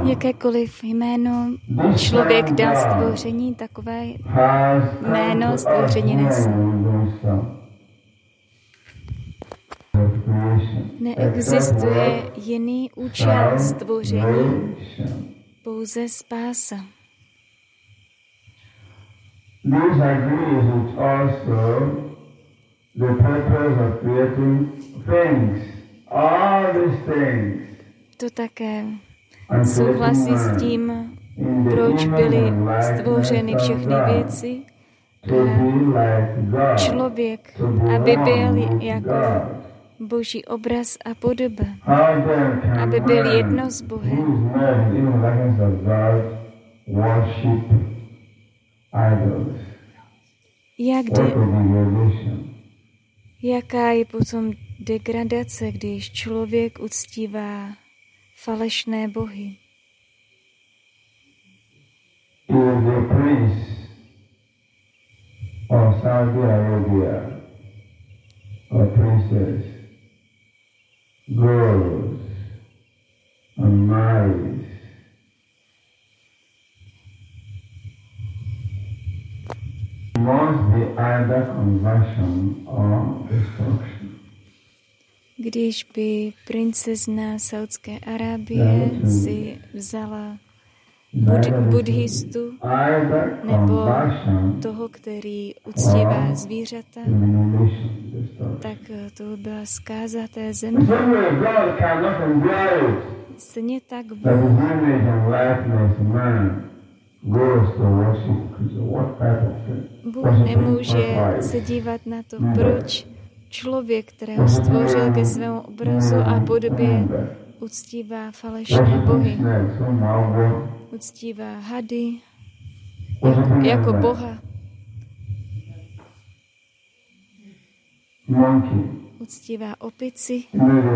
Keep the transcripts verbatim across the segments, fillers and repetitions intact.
Jakékoliv jméno člověk dal stvoření, takové jméno stvoření nese. Neexistuje jiný účel stvoření, pouze spása. This agrees with also the purpose of creating things, all these things. To také souhlasí s tím, proč byly stvořeny všechny věci. A člověk, aby byl jako Boží obraz a podoba, aby byl jedno s Bohem. Jak de, jaká je potom degradace, když člověk uctívá falešné bohy? Or Saudi Arabia, or princess, goes and marries. Must be either conversion or destruction. Když by princezna Saudské Arábie si vzala bud- buddhistu nebo toho, který uctívá zvířata, tak to byla zkáza té země. Stejně tak Bůh Bůh nemůže se dívat na to, proč člověk, kterého stvořil ke svému obrazu a podobě, uctívá falešné bohy. Uctívá hady jako, jako boha. Uctívá opici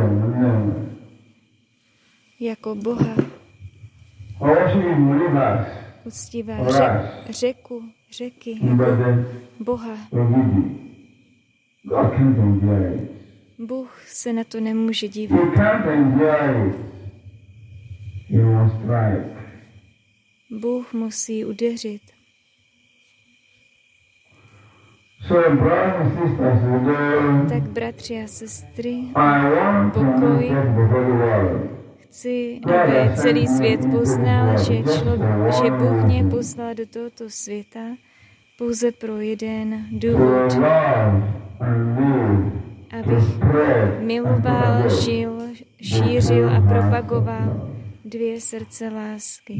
jako boha. Uctívá ře, řeku, řeky jako boha. Bůh se na to nemůže dívat. Bůh musí udeřit. Tak bratři a sestry, pokoj. Chci, aby celý svět poznal, že, člověk, že Bůh mě poslal do tohoto světa pouze pro jeden důvod. Abych miloval, žil, šířil a propagoval dvě srdce lásky.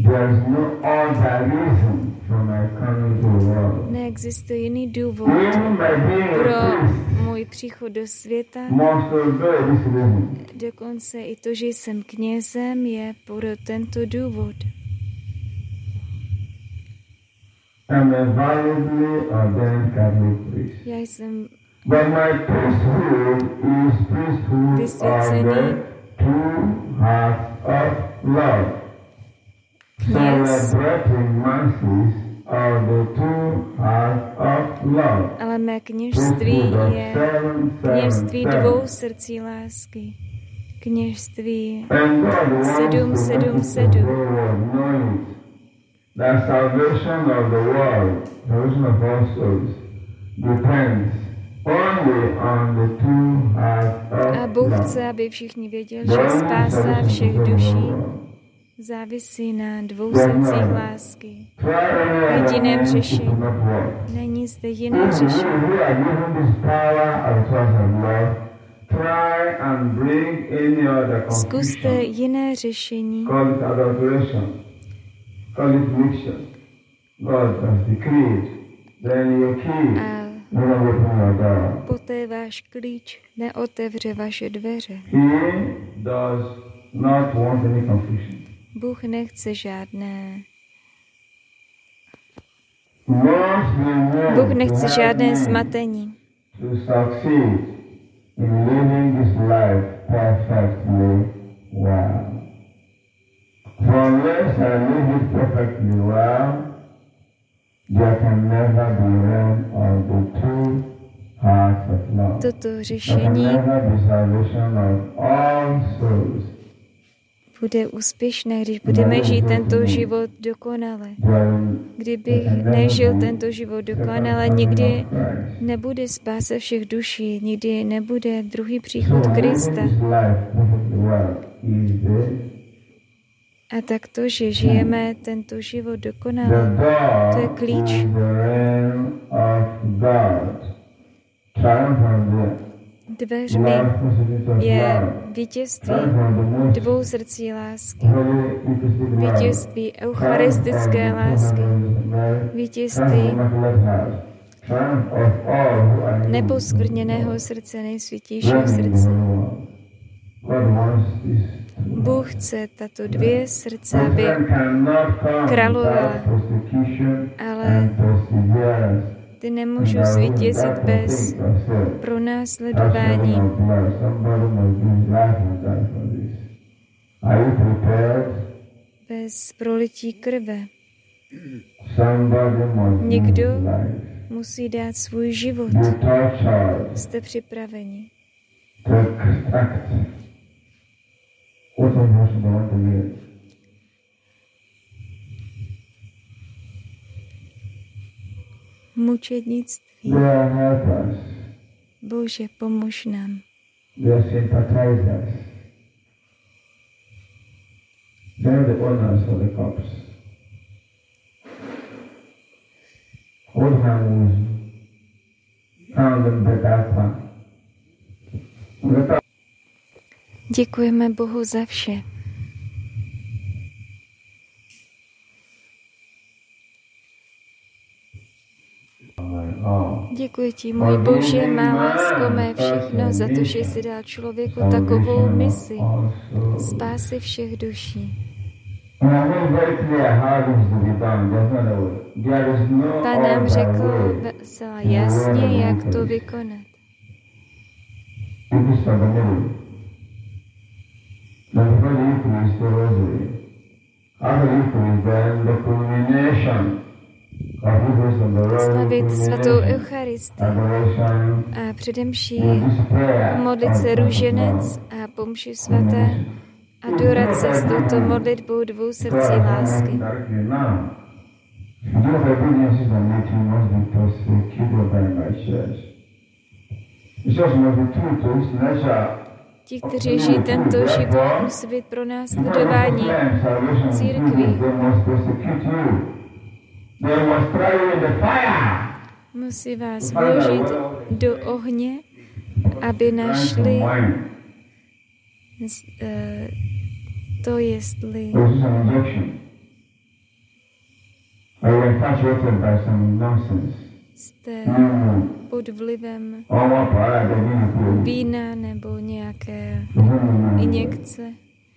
Neexistuje jiný důvod pro můj příchod do světa. Dokonce i to, že jsem knězem, je pro tento důvod. Já jsem vysvěcený kněz, ale mé kněžství je kněžství dvou srdcí lásky. Kněžství sedm sedm sedm. The salvation of the world, the salvation of all souls, depends only on the two hearts of love. A Bůh chce, aby všichni věděli, že spása všech duší závisí na dvou srdcích lásky. Jediném řešení. Není zde jiné řešení. Zkuste jiné řešení. A poté váš klíč neotevře vaše dveře. Bůh nechce žádné Bůh nechce žádné zmatení. Unless I live it perfectly well, there can never be one of the two hearts of love. Toto řešení bude úspěšné, když budeme žít tento život dokonale. Kdybych nežil tento život dokonale, nikdy nebude spása všech duší, nikdy nebude druhý příchod Krista. A tak to, že žijeme tento život dokonale, to je klíč. Dveřmi je vítězství dvou srdcí lásky, vítězství eucharistické lásky, vítězství neposkvrněného srdce, nejsvětějšího srdce. Bůh chce tato dvě srdce, aby královala, ale ty nemůžu zvítězit bez pronásledování. Bez prolití krve. Někdo musí dát svůj život. Jste připraveni? Mučednictví. Bože, pomož nám. Děkujeme Bohu za vše. Děkuji ti, můj Bože, má lásko mé všechno, za to, že jsi dal člověku takovou misi, spásy všech duší. Pán nám řekl zcela jasně, jak to vykonat. Slavit svatou Eucharistii a předemší modlit se růženec a pomši svaté adorace s touto modlitbou dvou srdcí lásky. Ti, kteří žijí tento život, musí být pro následování církví. Musí vás vložit do ohně, aby našli to, jestli jste pod vlivem vína nebo nějaké injekce.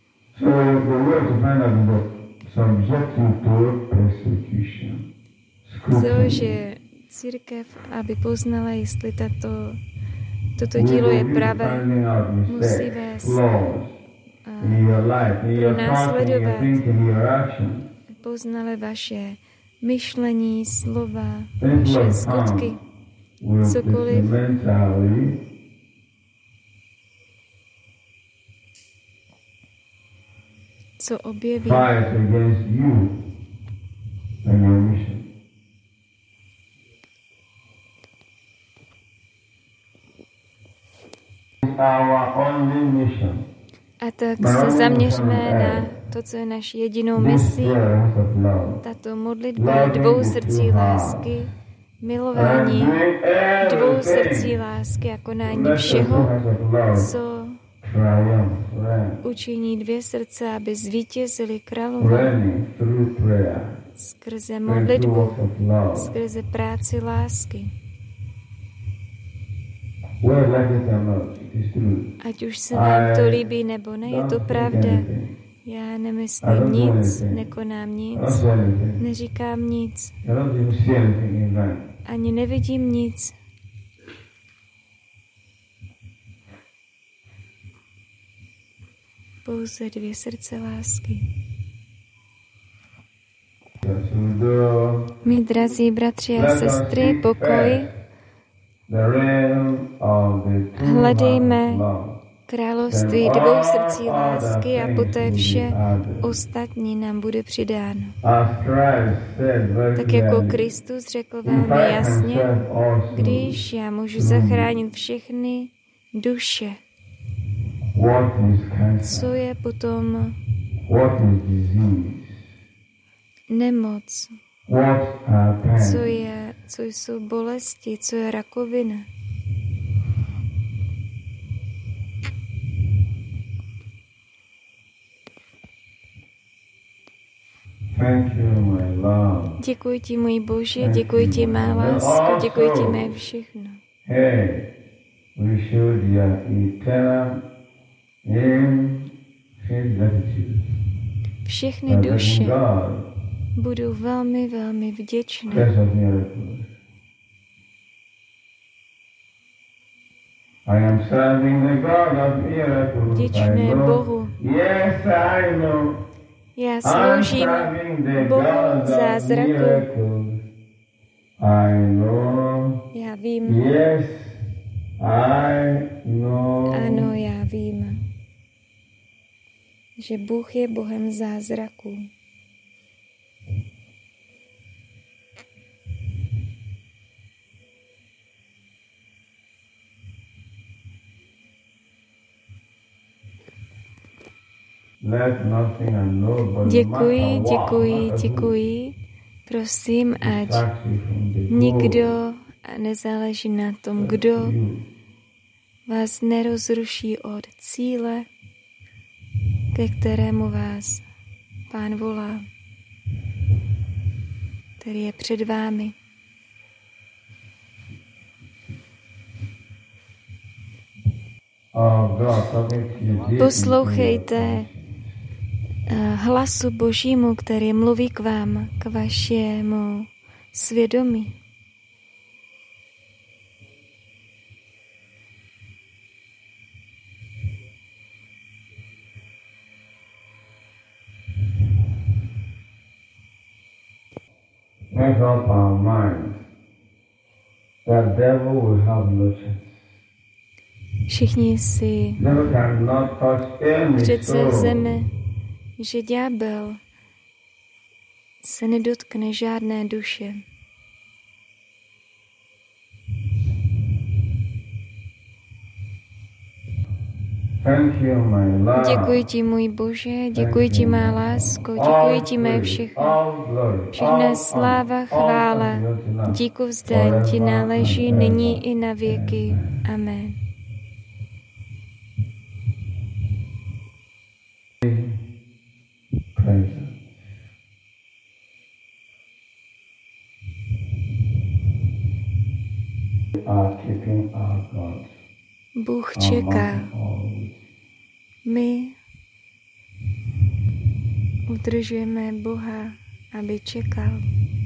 Co, že církev, aby poznala, jestli tato, toto dílo je pravé, musí vás pronásledovat, poznali vaše myšlení, slova, vaše skutky, cokoliv. Co objeví. A tak se zaměřme na to, co je naší jedinou misí, tato modlitba dvou srdcí lásky, milování dvou srdcí lásky a konání všeho, co učiní dvě srdce, aby zvítězili králování skrze modlitbu, skrze práci lásky. Ať už se nám to líbí nebo ne, je to pravda. Já nemyslím nic, nekonám nic, neříkám nic, ani nevidím nic. Pouze dvě srdce lásky. Mí drazí bratři a sestry, pokoj. Hledejme království dvou srdcí lásky a poté vše ostatní nám bude přidáno. Tak jako Kristus řekl velmi jasně, když já můžu zachránit všechny duše, co je potom nemoc, co, je, co jsou bolesti, co je rakovina. Děkuji ti, můj Bože, děkuji ti, má lásko, děkuji ti, mé všechno. Všechny duše budou velmi, velmi vděčné. Vděčné Bohu. Já sloužím Bohu zázraku. Já vím. Ano, já vím, že Bůh je Bohem zázraků. Děkuji, děkuji, děkuji. Prosím, ať nikdo nezáleží na tom, kdo vás nerozruší od cíle, ke kterému vás Pán volá, který je před vámi. Poslouchejte hlasu Božímu, který mluví k vám, k vašemu svědomí. Make up our minds that devil will have no chance. Všichni si předsevzeme, že ďábel se nedotkne žádné duše. Děkuji ti, můj Bože, děkuji ti, má lásko, děkuji ti, mé všechno. Všechna sláva, chvála, díku vzdání ti náleží nyní i na věky. Amen. Bůh čeká. My udržujeme Boha, aby čekal.